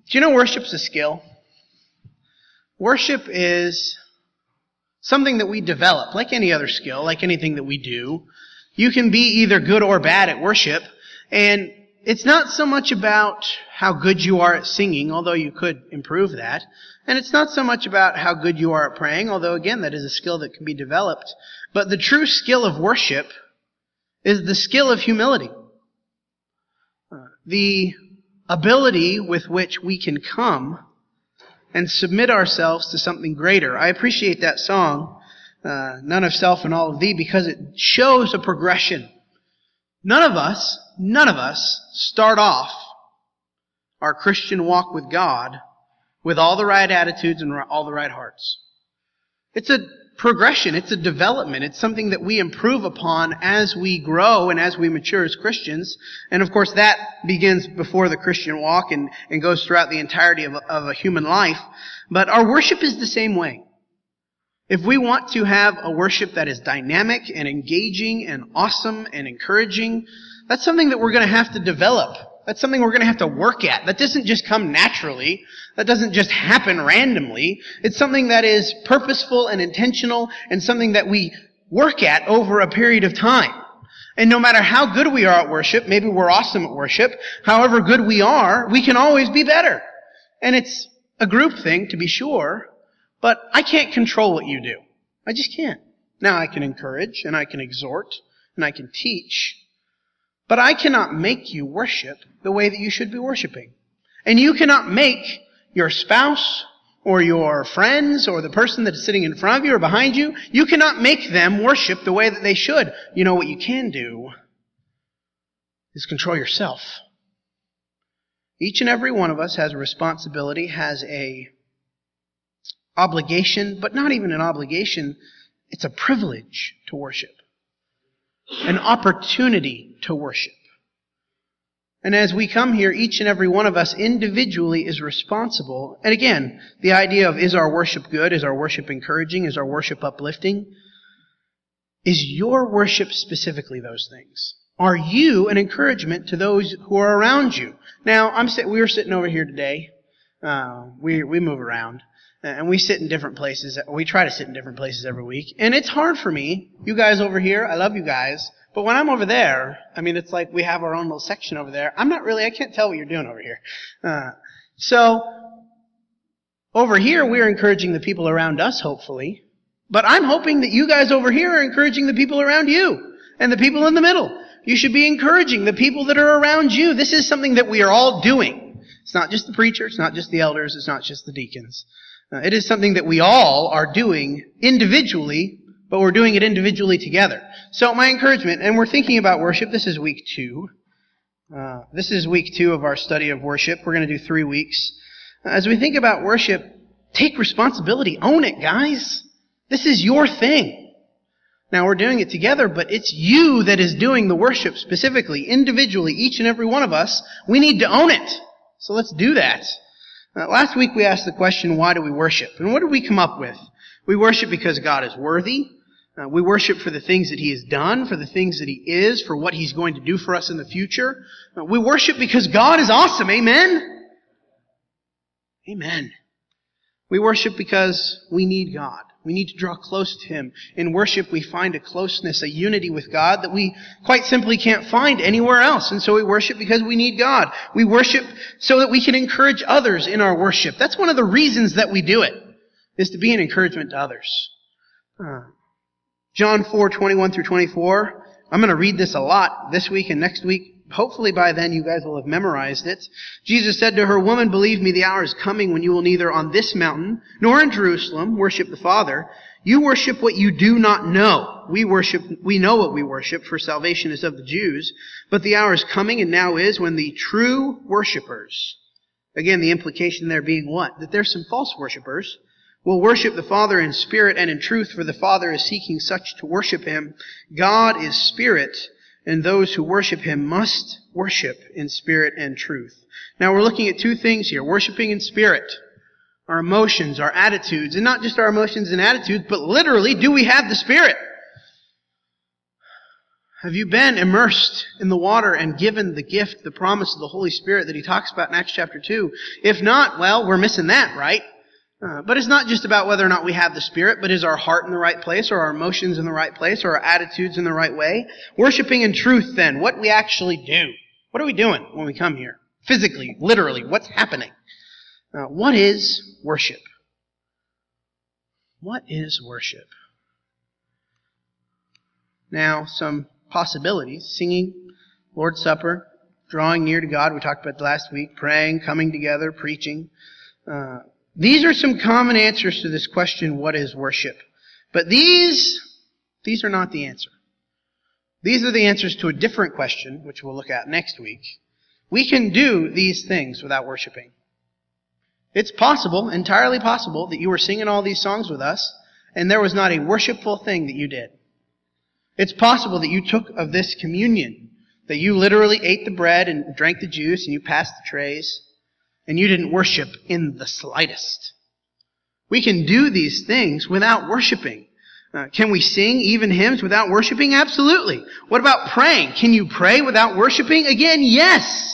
Do you know worship's a skill? Worship is something that we develop, like any other skill, like anything that we do. You can be either good or bad at worship, and it's not so much about how good you are at singing, although you could improve that, and it's not so much about how good you are at praying, although again, that is a skill that can be developed. But the true skill of worship is the skill of humility. The ability with which we can come and submit ourselves to something greater. I appreciate that song, None of Self and All of Thee, because it shows a progression. None of us start off our Christian walk with God with all the right attitudes and all the right hearts. It's a progression. It's a development. It's something that we improve upon as we grow and as we mature as Christians. And of course that begins before the Christian walk and goes throughout the entirety of a human life. But our worship is the same way. If we want to have a worship that is dynamic and engaging and awesome and encouraging, that's something that we're going to have to develop. That's something we're going to have to work at. That doesn't just come naturally. That doesn't just happen randomly. It's something that is purposeful and intentional and something that we work at over a period of time. And no matter how good we are at worship, maybe we're awesome at worship, however good we are, we can always be better. And it's a group thing, to be sure, but I can't control what you do. I just can't. Now I can encourage and I can exhort and I can teach, but I cannot make you worship the way that you should be worshiping. And you cannot make your spouse or your friends or the person that is sitting in front of you or behind you, you cannot make them worship the way that they should. You know what you can do is control yourself. Each and every one of us has a responsibility, has a obligation, but not even an obligation. It's a privilege to worship. An opportunity to worship. And as we come here, each and every one of us individually is responsible. And again, the idea of is our worship good? Is our worship encouraging? Is our worship uplifting? Is your worship specifically those things? Are you an encouragement to those who are around you? Now, we were sitting over here today. We move around. And we sit in different places. We try to sit in different places every week. And it's hard for me. You guys over here, I love you guys. But when I'm over there, I mean, it's like we have our own little section over there. I can't tell what you're doing over here. So, over here, we're encouraging the people around us, hopefully. But I'm hoping that you guys over here are encouraging the people around you. And the people in the middle. You should be encouraging the people that are around you. This is something that we are all doing. It's not just the preacher. It's not just the elders. It's not just the deacons. It is something that we all are doing individually, but we're doing it individually together. So my encouragement, and we're thinking about worship, this is week 2. This is week 2 of our study of worship. We're going to do 3 weeks. As we think about worship, take responsibility. Own it, guys. This is your thing. Now we're doing it together, but it's you that is doing the worship specifically, individually, each and every one of us. We need to own it. So let's do that. Last week we asked the question, why do we worship? And what did we come up with? We worship because God is worthy. We worship for the things that He has done, for the things that He is, for what He's going to do for us in the future. We worship because God is awesome. Amen? Amen. We worship because we need God. We need to draw close to Him. In worship we find a closeness, a unity with God that we quite simply can't find anywhere else. And so we worship because we need God. We worship so that we can encourage others in our worship. That's one of the reasons that we do it, is to be an encouragement to others. John 4:21 through 24. I'm going to read this a lot this week and next week. Hopefully by then you guys will have memorized it. Jesus said to her, "Woman, believe me, the hour is coming when you will neither on this mountain nor in Jerusalem worship the Father. You worship what you do not know. We know what we worship, for salvation is of the Jews. But the hour is coming, and now is, when the true worshipers," again, the implication there being what? That there's some false worshipers, "will worship the Father in spirit and in truth, for the Father is seeking such to worship Him. God is spirit, and those who worship Him must worship in spirit and truth." Now we're looking at 2 things here. Worshiping in spirit. Our emotions, our attitudes, and not just our emotions and attitudes, but literally, do we have the Spirit? Have you been immersed in the water and given the gift, the promise of the Holy Spirit that he talks about in Acts chapter 2? If not, well, we're missing that, right? But it's not just about whether or not we have the Spirit, but is our heart in the right place, or our emotions in the right place, or our attitudes in the right way? Worshiping in truth, then, what we actually do. What are we doing when we come here? Physically, literally, what's happening? What is worship? What is worship? Now, some possibilities. Singing, Lord's Supper, drawing near to God, we talked about last week, praying, coming together, preaching. These are some common answers to this question, what is worship? But these are not the answer. These are the answers to a different question, which we'll look at next week. We can do these things without worshiping. It's possible, entirely possible, that you were singing all these songs with us, and there was not a worshipful thing that you did. It's possible that you took of this communion, that you literally ate the bread and drank the juice and you passed the trays, and you didn't worship in the slightest. We can do these things without worshiping. Can we sing even hymns without worshiping? Absolutely. What about praying? Can you pray without worshiping? Again, yes.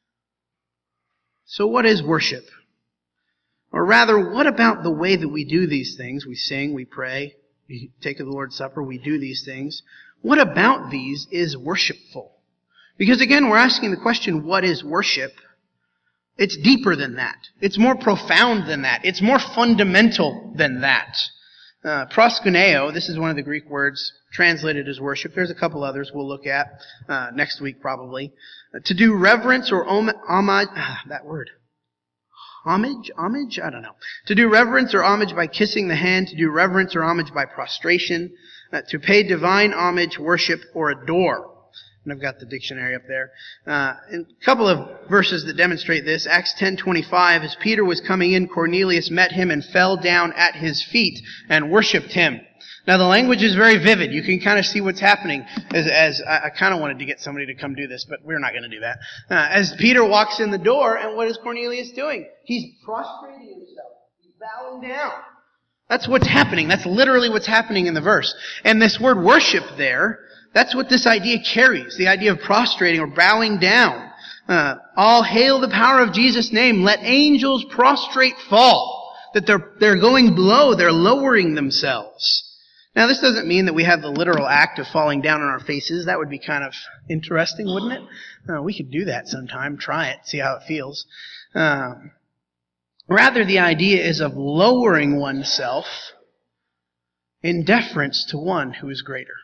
So what is worship? Or rather, what about the way that we do these things? We sing, we pray, we take the Lord's Supper, we do these things. What about these is worshipful? Because again, we're asking the question, what is worship? It's deeper than that. It's more profound than that. It's more fundamental than that. Proskuneo, this is one of the Greek words translated as worship. There's a couple others we'll look at next week probably. To do reverence or homage, that word. Homage? I don't know. To do reverence or homage by kissing the hand, to do reverence or homage by prostration, to pay divine homage, worship, or adore. And I've got the dictionary up there. And a couple of verses that demonstrate this. Acts 10:25, as Peter was coming in, Cornelius met him and fell down at his feet and worshipped him. Now the language is very vivid. You can kind of see what's happening as I kind of wanted to get somebody to come do this, but we're not going to do that. As Peter walks in the door, and what is Cornelius doing? He's prostrating himself. He's bowing down. That's what's happening. That's literally what's happening in the verse. And this word worship there, that's what this idea carries. The idea of prostrating or bowing down. All hail the power of Jesus' name. Let angels prostrate fall. That they're going below. They're lowering themselves. Now, this doesn't mean that we have the literal act of falling down on our faces. That would be kind of interesting, wouldn't it? We could do that sometime. Try it. See how it feels. Rather, the idea is of lowering oneself in deference to one who is greater.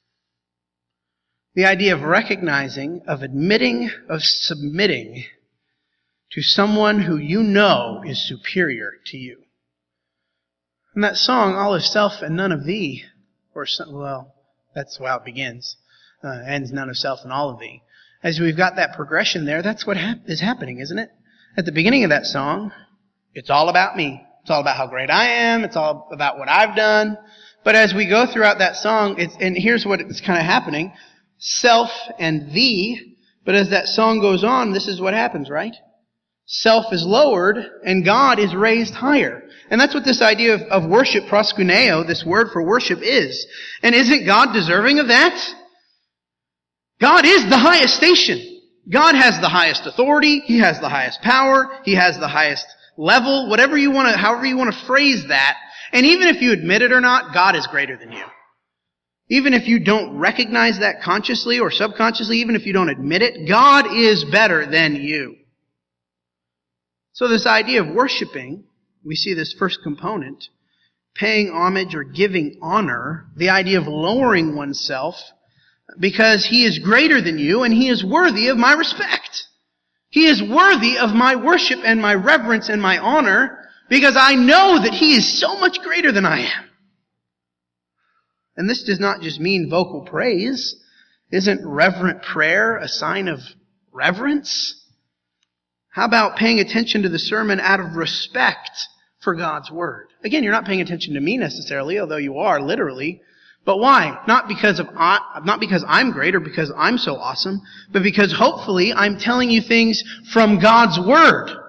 The idea of recognizing, of admitting, of submitting to someone who you know is superior to you. And that song, all of self and none of thee, that's how it begins. Ends none of self and all of thee. As we've got that progression there, that's what is happening, isn't it? At the beginning of that song, it's all about me. It's all about how great I am. It's all about what I've done. But as we go throughout that song, and here's what is kind of happening. Self and thee. But as that song goes on, this is what happens, right? Self is lowered and God is raised higher. And that's what this idea of worship, proskuneo, this word for worship is. And isn't God deserving of that? God is the highest station. God has the highest authority. He has the highest power. He has the highest level. However you want to phrase that. And even if you admit it or not, God is greater than you. Even if you don't recognize that consciously or subconsciously, even if you don't admit it, God is better than you. So this idea of worshiping, we see this first component, paying homage or giving honor, the idea of lowering oneself because He is greater than you and He is worthy of my respect. He is worthy of my worship and my reverence and my honor because I know that He is so much greater than I am. And this does not just mean vocal praise. Isn't reverent prayer a sign of reverence? How about paying attention to the sermon out of respect for God's Word? Again, you're not paying attention to me necessarily, although you are literally. But why? Not because I'm great or because I'm so awesome, but because hopefully I'm telling you things from God's Word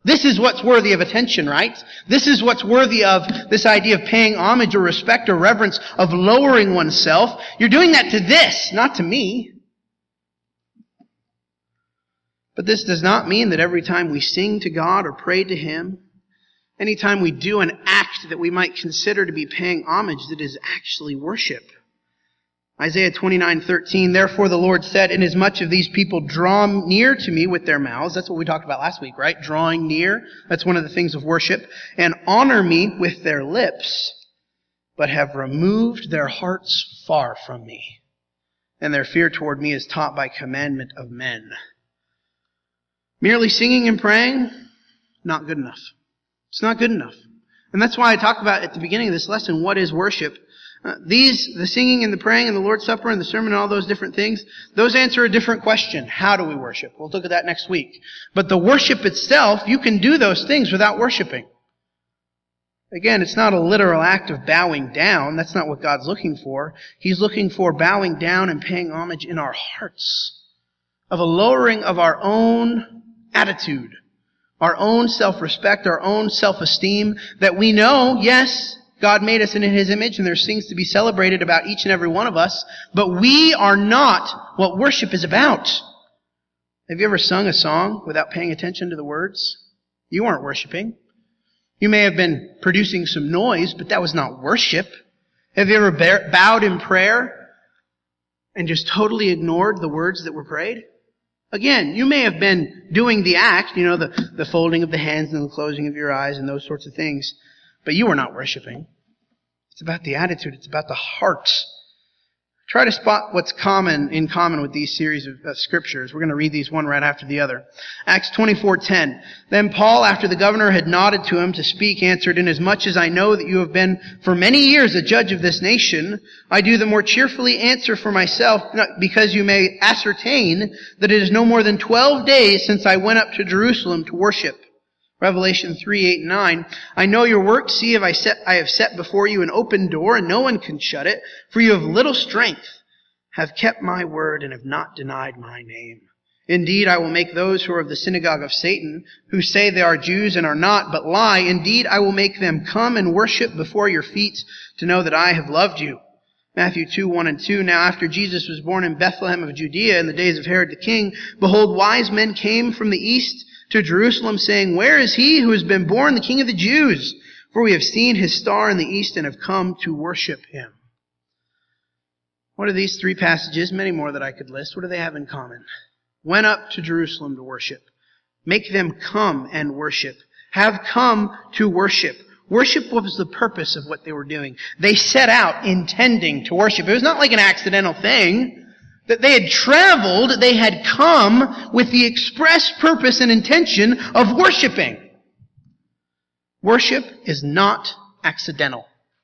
This is what's worthy of attention, right? This is what's worthy of this idea of paying homage or respect or reverence, of lowering oneself. You're doing that to this, not to me. But this does not mean that every time we sing to God or pray to Him, anytime we do an act that we might consider to be paying homage, that is actually worship. Isaiah 29:13, therefore the Lord said, inasmuch as these people draw near to me with their mouths, that's what we talked about last week, right? Drawing near, that's one of the things of worship, and honor me with their lips, but have removed their hearts far from me, and their fear toward me is taught by commandment of men. Merely singing and praying, not good enough. It's not good enough. And that's why I talk about at the beginning of this lesson, what is worship? The singing and the praying and the Lord's Supper and the sermon and all those different things, those answer a different question. How do we worship? We'll look at that next week. But the worship itself, you can do those things without worshiping. Again, it's not a literal act of bowing down. That's not what God's looking for. He's looking for bowing down and paying homage in our hearts, of a lowering of our own attitude, our own self-respect, our own self-esteem, that we know, yes, God made us in His image, and there's things to be celebrated about each and every one of us, but we are not what worship is about. Have you ever sung a song without paying attention to the words? You weren't worshiping. You may have been producing some noise, but that was not worship. Have you ever bowed in prayer and just totally ignored the words that were prayed? Again, you may have been doing the act, the folding of the hands and the closing of your eyes and those sorts of things, but you were not worshiping. It's about the attitude. It's about the heart. Try to spot what's in common with these series of scriptures. We're going to read these one right after the other. Acts 24:10. Then Paul, after the governor had nodded to him to speak, answered, inasmuch as I know that you have been for many years a judge of this nation, I do the more cheerfully answer for myself, because you may ascertain that it is no more than 12 days since I went up to Jerusalem to worship. Revelation 3:8-9. I know your works. See, I have set before you an open door, and no one can shut it. For you have little strength, have kept my word, and have not denied my name. Indeed, I will make those who are of the synagogue of Satan, who say they are Jews and are not, but lie. Indeed, I will make them come and worship before your feet to know that I have loved you. Matthew 2:1-2. Now after Jesus was born in Bethlehem of Judea in the days of Herod the king, behold, wise men came from the east to Jerusalem, saying, where is he who has been born the King of the Jews? For we have seen his star in the east and have come to worship him. What are these three passages? Many more that I could list. What do they have in common? Went up to Jerusalem to worship. Make them come and worship. Have come to worship. Worship was the purpose of what they were doing. They set out intending to worship. It was not like an accidental thing. That they had traveled, they had come with the express purpose and intention of worshiping. Worship is not accidental.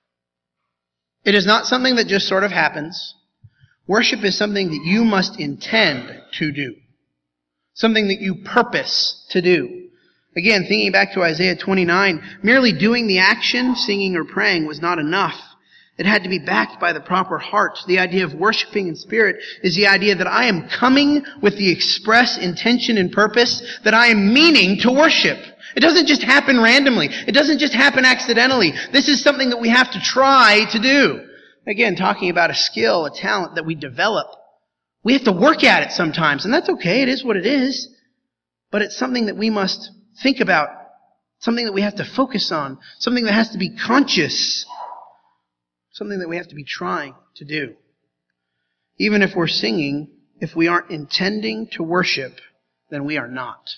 It is not something that just sort of happens. Worship is something that you must intend to do. Something that you purpose to do. Again, thinking back to Isaiah 29, merely doing the action, singing or praying, was not enough. It had to be backed by the proper heart. The idea of worshiping in spirit is the idea that I am coming with the express intention and purpose that I am meaning to worship. It doesn't just happen randomly. It doesn't just happen accidentally. This is something that we have to try to do. Again, talking about a skill, a talent that we develop. We have to work at it sometimes, and that's okay. It is what it is. But it's something that we must think about. Something that we have to focus on. Something that has to be conscious. Something that we have to be trying to do. Even if we're singing, if we aren't intending to worship, then we are not.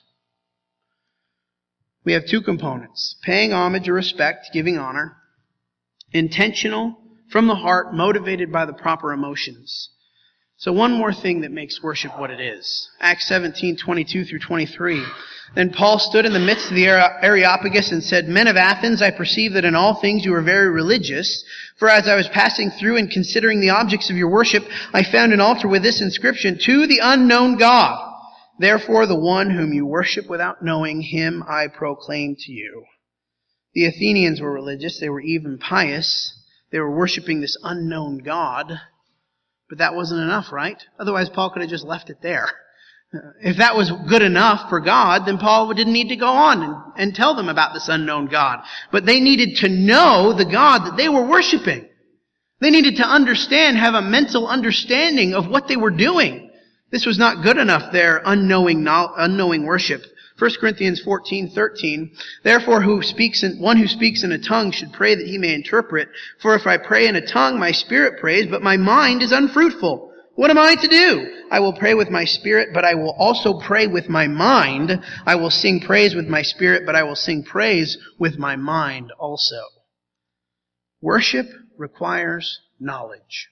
We have two components. Paying homage or respect, giving honor. Intentional, from the heart, motivated by the proper emotions. So one more thing that makes worship what it is. Acts 17:22-23. Then Paul stood in the midst of the Areopagus and said, Men of Athens, I perceive that in all things you are very religious. For as I was passing through and considering the objects of your worship, I found an altar with this inscription, To the unknown God. Therefore the one whom you worship without knowing, him I proclaim to you. The Athenians were religious. They were even pious. They were worshiping this unknown God. But that wasn't enough, right? Otherwise, Paul could have just left it there. If that was good enough for God, then Paul didn't need to go on and tell them about this unknown God. But they needed to know the God that they were worshiping. They needed to understand, have a mental understanding of what they were doing. This was not good enough, their unknowing worship. 1 Corinthians 14:13, therefore one who speaks in a tongue should pray that he may interpret. For if I pray in a tongue, my spirit prays, but my mind is unfruitful. What am I to do? I will pray with my spirit, but I will also pray with my mind. I will sing praise with my spirit, but I will sing praise with my mind also. Worship requires knowledge.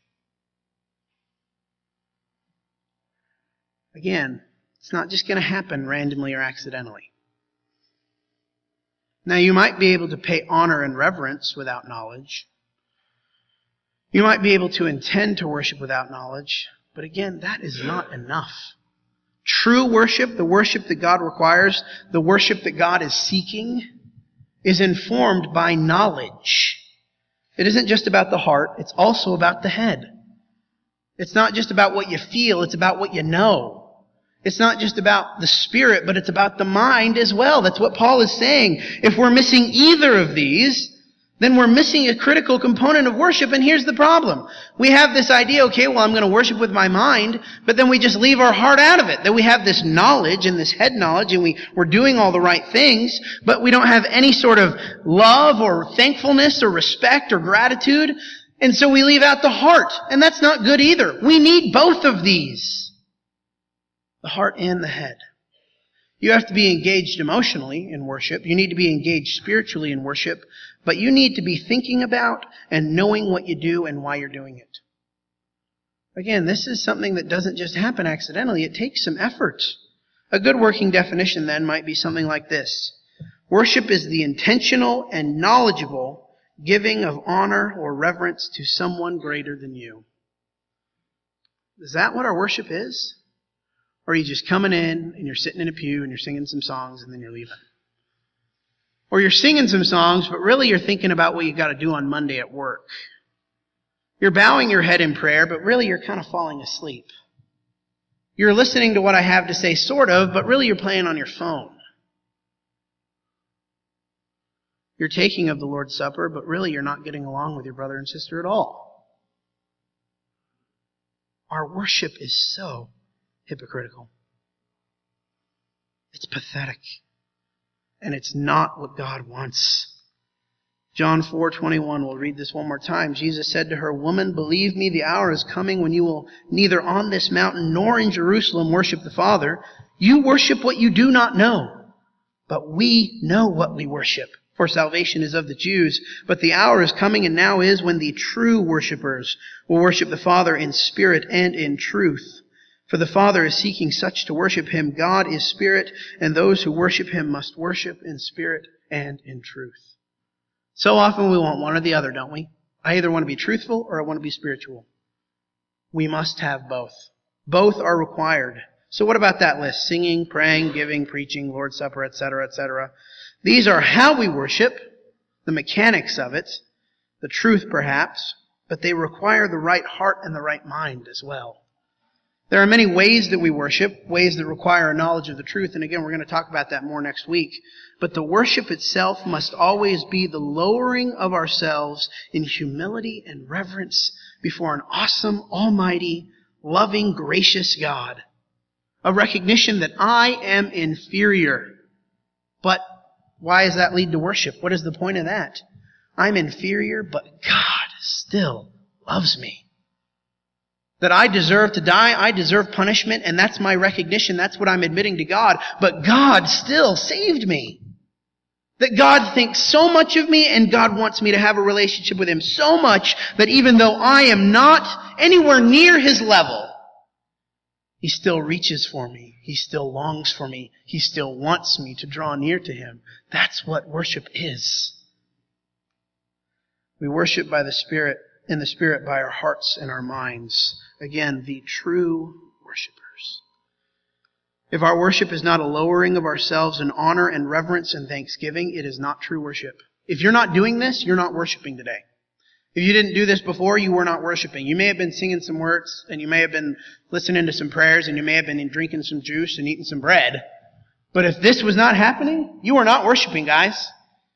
Again, it's not just going to happen randomly or accidentally. Now, you might be able to pay honor and reverence without knowledge. You might be able to intend to worship without knowledge, but again, that is not enough. True worship, the worship that God requires, the worship that God is seeking, is informed by knowledge. It isn't just about the heart, it's also about the head. It's not just about what you feel, it's about what you know. It's not just about the spirit, but it's about the mind as well. That's what Paul is saying. If we're missing either of these, then we're missing a critical component of worship, and here's the problem. We have this idea, okay, well, I'm going to worship with my mind, but then we just leave our heart out of it. That we have this knowledge and this head knowledge, and we're doing all the right things, but we don't have any sort of love or thankfulness or respect or gratitude, and so we leave out the heart, and that's not good either. We need both of these. The heart and the head. You have to be engaged emotionally in worship. You need to be engaged spiritually in worship. But you need to be thinking about and knowing what you do and why you're doing it. Again, this is something that doesn't just happen accidentally. It takes some effort. A good working definition then might be something like this. Worship is the intentional and knowledgeable giving of honor or reverence to someone greater than you. Is that what our worship is? Or are you just coming in and you're sitting in a pew and you're singing some songs and then you're leaving? Or you're singing some songs, but really you're thinking about what you got to do on Monday at work. You're bowing your head in prayer, but really you're kind of falling asleep. You're listening to what I have to say, sort of, but really you're playing on your phone. You're taking of the Lord's Supper, but really you're not getting along with your brother and sister at all. Our worship is so hypocritical. It's pathetic. And it's not what God wants. John 4:21, we'll read this one more time. Jesus said to her, "Woman, believe me, the hour is coming when you will neither on this mountain nor in Jerusalem worship the Father. You worship what you do not know. But we know what we worship. For salvation is of the Jews. But the hour is coming and now is when the true worshipers will worship the Father in spirit and in truth. For the Father is seeking such to worship Him. God is spirit, and those who worship Him must worship in spirit and in truth." So often we want one or the other, don't we? I either want to be truthful or I want to be spiritual. We must have both. Both are required. So what about that list? Singing, praying, giving, preaching, Lord's Supper, etc., etc. These are how we worship, the mechanics of it, the truth perhaps, but they require the right heart and the right mind as well. There are many ways that we worship, ways that require a knowledge of the truth, and again, we're going to talk about that more next week. But the worship itself must always be the lowering of ourselves in humility and reverence before an awesome, almighty, loving, gracious God. A recognition that I am inferior. But why does that lead to worship? What is the point of that? I'm inferior, but God still loves me. That I deserve to die, I deserve punishment, and that's my recognition, that's what I'm admitting to God. But God still saved me. That God thinks so much of me, and God wants me to have a relationship with Him so much that even though I am not anywhere near His level, He still reaches for me. He still longs for me. He still wants me to draw near to Him. That's what worship is. We worship by the Spirit, in the Spirit by our hearts and our minds. Again, the true worshipers. If our worship is not a lowering of ourselves in honor and reverence and thanksgiving, it is not true worship. If you're not doing this, you're not worshiping today. If you didn't do this before, you were not worshiping. You may have been singing some words, and you may have been listening to some prayers, and you may have been drinking some juice and eating some bread. But if this was not happening, you are not worshiping, guys.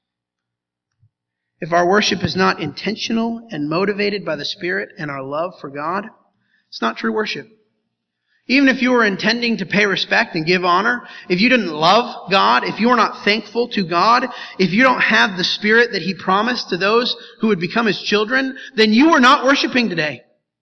If our worship is not intentional and motivated by the Spirit and our love for God, it's not true worship. Even if you were intending to pay respect and give honor, if you didn't love God, if you are not thankful to God, if you don't have the Spirit that He promised to those who would become His children, then you are not worshiping today.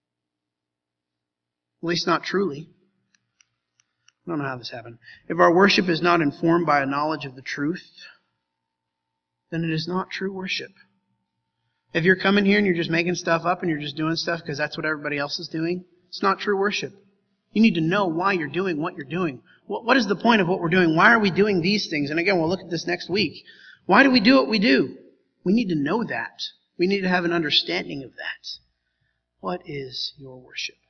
At least not truly. I don't know how this happened. If our worship is not informed by a knowledge of the truth, then it is not true worship. If you're coming here and you're just making stuff up and you're just doing stuff because that's what everybody else is doing, it's not true worship. You need to know why you're doing what you're doing. What is the point of what we're doing? Why are we doing these things? And again, we'll look at this next week. Why do we do what we do? We need to know that. We need to have an understanding of that. What is your worship?